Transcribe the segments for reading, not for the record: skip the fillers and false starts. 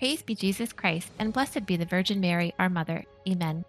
Praise be Jesus Christ, and blessed be the Virgin Mary, our Mother. Amen.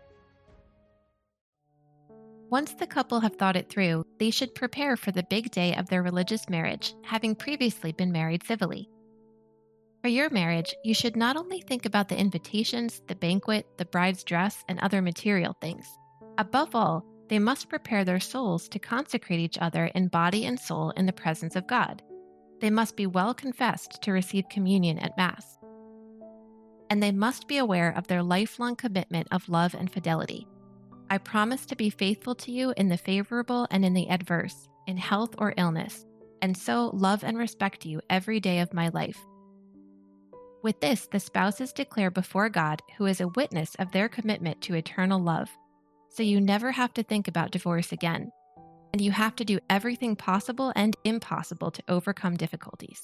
Once the couple have thought it through, they should prepare for the big day of their religious marriage, having previously been married civilly. For your marriage, you should not only think about the invitations, the banquet, the bride's dress, and other material things. Above all, they must prepare their souls to consecrate each other in body and soul in the presence of God. They must be well confessed to receive communion at Mass. And they must be aware of their lifelong commitment of love and fidelity. I promise to be faithful to you in the favorable and in the adverse, in health or illness, and so love and respect you every day of my life. With this, the spouses declare before God, who is a witness of their commitment to eternal love. So you never have to think about divorce again, and you have to do everything possible and impossible to overcome difficulties.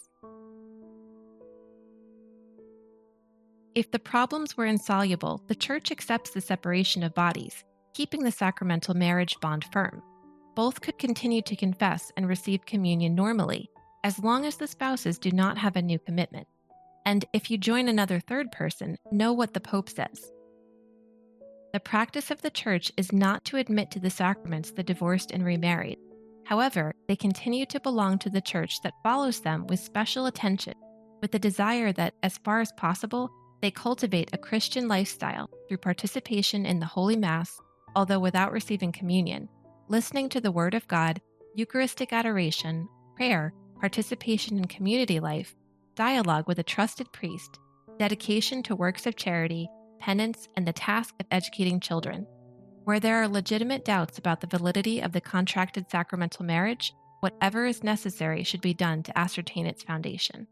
If the problems were insoluble, the Church accepts the separation of bodies, keeping the sacramental marriage bond firm. Both could continue to confess and receive communion normally, as long as the spouses do not have a new commitment. And if you join another third person, know what the Pope says. The practice of the Church is not to admit to the sacraments the divorced and remarried. However, they continue to belong to the Church that follows them with special attention, with the desire that, as far as possible, they cultivate a Christian lifestyle through participation in the Holy Mass, although without receiving communion, listening to the Word of God, Eucharistic adoration, prayer, participation in community life, dialogue with a trusted priest, dedication to works of charity, penance, and the task of educating children. Where there are legitimate doubts about the validity of the contracted sacramental marriage, whatever is necessary should be done to ascertain its foundation.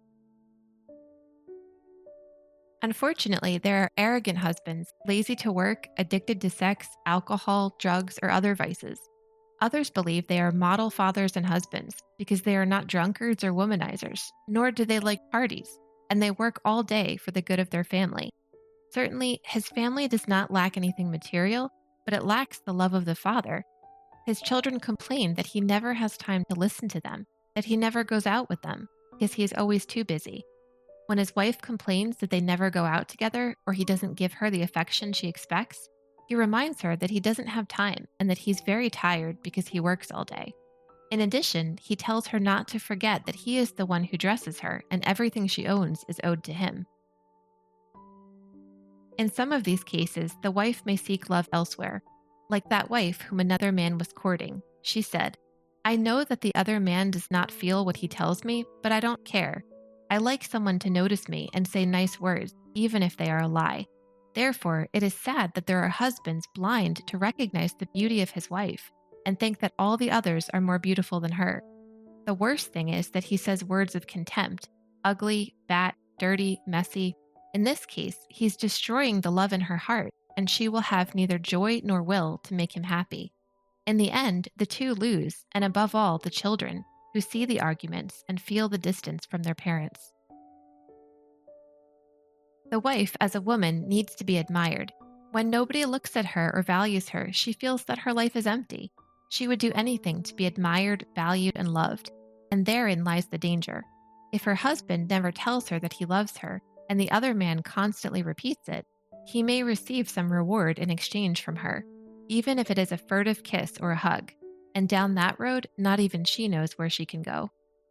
Unfortunately, there are arrogant husbands, lazy to work, addicted to sex, alcohol, drugs, or other vices. Others believe they are model fathers and husbands because they are not drunkards or womanizers, nor do they like parties, and they work all day for the good of their family. Certainly, his family does not lack anything material, but it lacks the love of the father. His children complain that he never has time to listen to them, that he never goes out with them, because he is always too busy. When his wife complains that they never go out together or he doesn't give her the affection she expects, he reminds her that he doesn't have time and that he's very tired because he works all day. In addition, he tells her not to forget that he is the one who dresses her and everything she owns is owed to him. In some of these cases, the wife may seek love elsewhere. Like that wife whom another man was courting. She said, "I know that the other man does not feel what he tells me, but I don't care. I like someone to notice me and say nice words, even if they are a lie. Therefore, it is sad that there are husbands blind to recognize the beauty of his wife and think that all the others are more beautiful than her. The worst thing is that he says words of contempt, ugly, fat, dirty, messy. In this case, he's destroying the love in her heart, and she will have neither joy nor will to make him happy. In the end, the two lose, and above all, the children, who see the arguments and feel the distance from their parents." The wife, as a woman, needs to be admired. When nobody looks at her or values her, she feels that her life is empty. She would do anything to be admired, valued, and loved, and therein lies the danger. If her husband never tells her that he loves her, and the other man constantly repeats it, he may receive some reward in exchange from her, even if it is a furtive kiss or a hug. And down that road, not even she knows where she can go.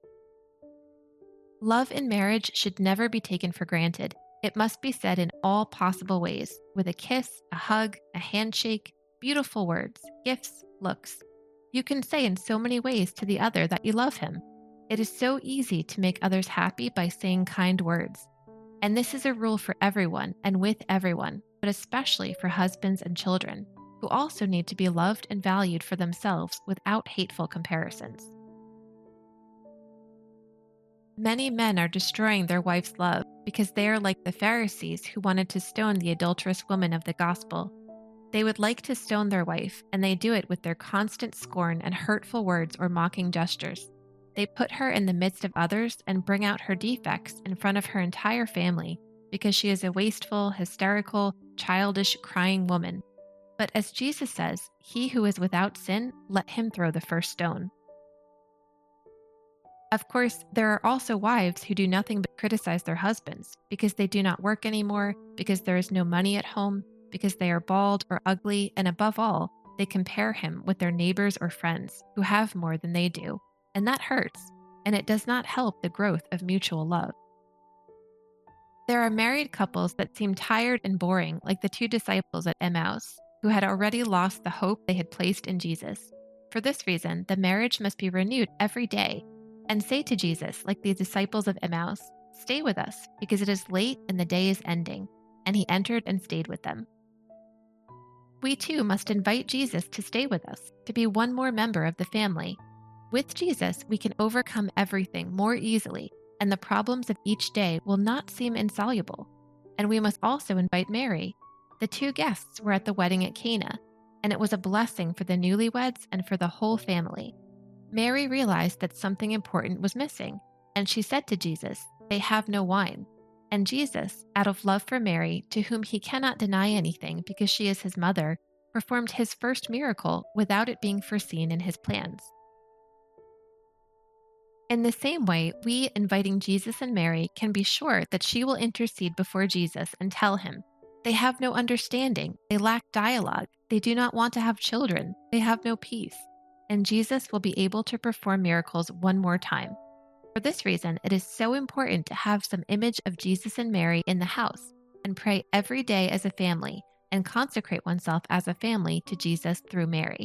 Love in marriage should never be taken for granted. It must be said in all possible ways, with a kiss, a hug, a handshake, beautiful words, gifts, looks. You can say in so many ways to the other that you love him. It is so easy to make others happy by saying kind words. And this is a rule for everyone and with everyone, but especially for husbands and children, who also need to be loved and valued for themselves without hateful comparisons. Many men are destroying their wife's love because they are like the Pharisees who wanted to stone the adulterous woman of the gospel. They would like to stone their wife, and they do it with their constant scorn and hurtful words or mocking gestures. They put her in the midst of others and bring out her defects in front of her entire family because she is a wasteful, hysterical, childish, crying woman. But as Jesus says, he who is without sin, let him throw the first stone. Of course, there are also wives who do nothing but criticize their husbands because they do not work anymore, because there is no money at home, because they are bald or ugly, and above all, they compare him with their neighbors or friends who have more than they do. And that hurts, and it does not help the growth of mutual love. There are married couples that seem tired and boring, like the two disciples at Emmaus, who had already lost the hope they had placed in Jesus. For this reason, the marriage must be renewed every day, and say to Jesus, like the disciples of Emmaus, "Stay with us, because it is late and the day is ending." And he entered and stayed with them. We too must invite Jesus to stay with us, to be one more member of the family. With Jesus, we can overcome everything more easily, and the problems of each day will not seem insoluble. And we must also invite Mary. The two guests were at the wedding at Cana, and it was a blessing for the newlyweds and for the whole family. Mary realized that something important was missing, and she said to Jesus, "They have no wine." And Jesus, out of love for Mary, to whom he cannot deny anything because she is his mother, performed his first miracle without it being foreseen in his plans. In the same way, we, inviting Jesus and Mary, can be sure that she will intercede before Jesus and tell him, "They have no understanding, they lack dialogue, they do not want to have children, they have no peace." And Jesus will be able to perform miracles one more time. For this reason, it is so important to have some image of Jesus and Mary in the house and pray every day as a family and consecrate oneself as a family to Jesus through Mary.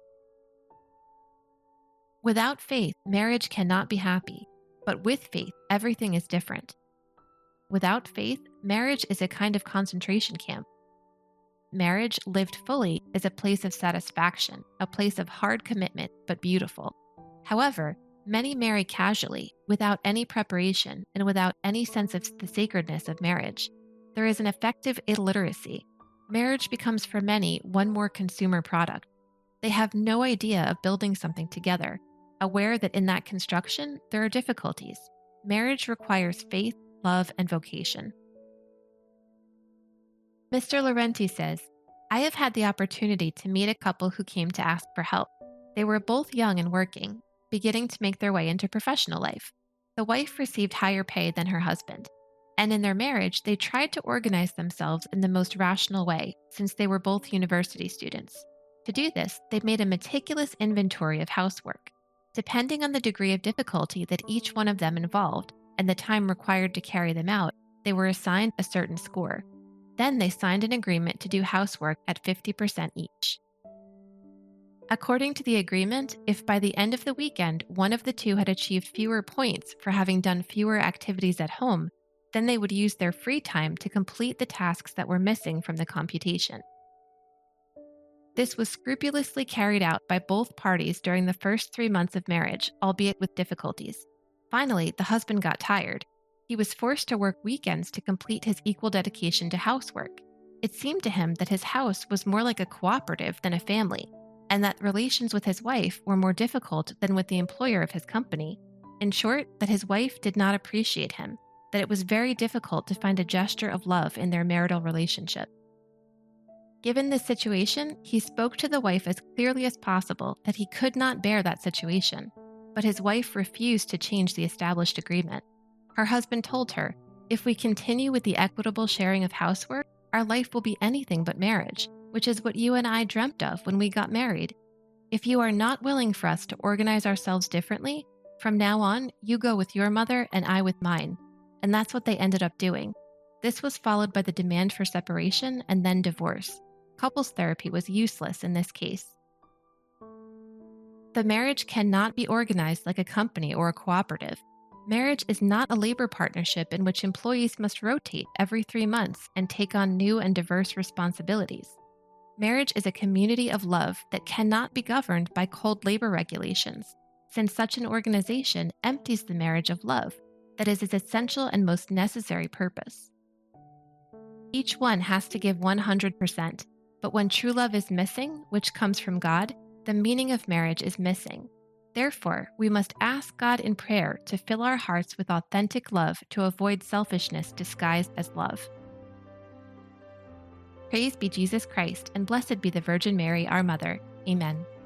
Without faith, marriage cannot be happy, but with faith, everything is different. Without faith, marriage is a kind of concentration camp. Marriage, lived fully, is a place of satisfaction, a place of hard commitment, but beautiful. However, many marry casually, without any preparation, and without any sense of the sacredness of marriage. There is an effective illiteracy. Marriage becomes for many one more consumer product. They have no idea of building something together, aware that in that construction, there are difficulties. Marriage requires faith, love, and vocation. Mr. Laurenti says, "I have had the opportunity to meet a couple who came to ask for help. They were both young and working, beginning to make their way into professional life. The wife received higher pay than her husband, and in their marriage, they tried to organize themselves in the most rational way, since they were both university students. To do this, they made a meticulous inventory of housework. Depending on the degree of difficulty that each one of them involved and the time required to carry them out, they were assigned a certain score. Then they signed an agreement to do housework at 50% each. According to the agreement, if by the end of the weekend one of the two had achieved fewer points for having done fewer activities at home, then they would use their free time to complete the tasks that were missing from the computation. This was scrupulously carried out by both parties during the first 3 months of marriage, albeit with difficulties. Finally, the husband got tired. He was forced to work weekends to complete his equal dedication to housework. It seemed to him that his house was more like a cooperative than a family, and that relations with his wife were more difficult than with the employer of his company. In short, that his wife did not appreciate him, that it was very difficult to find a gesture of love in their marital relationship. Given this situation, he spoke to the wife as clearly as possible that he could not bear that situation, but his wife refused to change the established agreement. Her husband told her, "If we continue with the equitable sharing of housework, our life will be anything but marriage, which is what you and I dreamt of when we got married. If you are not willing for us to organize ourselves differently, from now on, you go with your mother and I with mine." And that's what they ended up doing. This was followed by the demand for separation and then divorce. Couples therapy was useless in this case. The marriage cannot be organized like a company or a cooperative. Marriage is not a labor partnership in which employees must rotate every 3 months and take on new and diverse responsibilities. Marriage is a community of love that cannot be governed by cold labor regulations, since such an organization empties the marriage of love, that is its essential and most necessary purpose. Each one has to give 100%, but when true love is missing, which comes from God, the meaning of marriage is missing. Therefore, we must ask God in prayer to fill our hearts with authentic love to avoid selfishness disguised as love. Praise be Jesus Christ, and blessed be the Virgin Mary, our Mother. Amen.